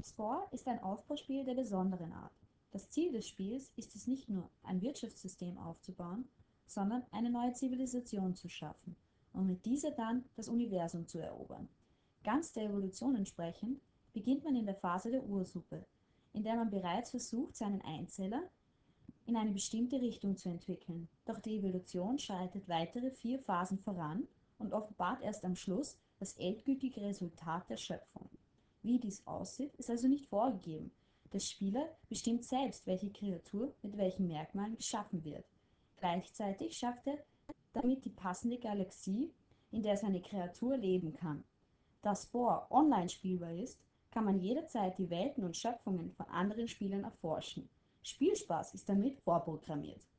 Spore ist ein Aufbauspiel der besonderen Art. Das Ziel des Spiels ist es nicht nur, ein Wirtschaftssystem aufzubauen, sondern eine neue Zivilisation zu schaffen und mit dieser dann das Universum zu erobern. Ganz der Evolution entsprechend beginnt man in der Phase der Ursuppe, in der man bereits versucht, seinen Einzeller in eine bestimmte Richtung zu entwickeln. Doch die Evolution schreitet weitere 4 Phasen voran und offenbart erst am Schluss das endgültige Resultat der Schöpfung. Wie dies aussieht, ist also nicht vorgegeben. Der Spieler bestimmt selbst, welche Kreatur mit welchen Merkmalen geschaffen wird. Gleichzeitig schafft er damit die passende Galaxie, in der seine Kreatur leben kann. Da Spore online spielbar ist, kann man jederzeit die Welten und Schöpfungen von anderen Spielern erforschen. Spielspaß ist damit vorprogrammiert.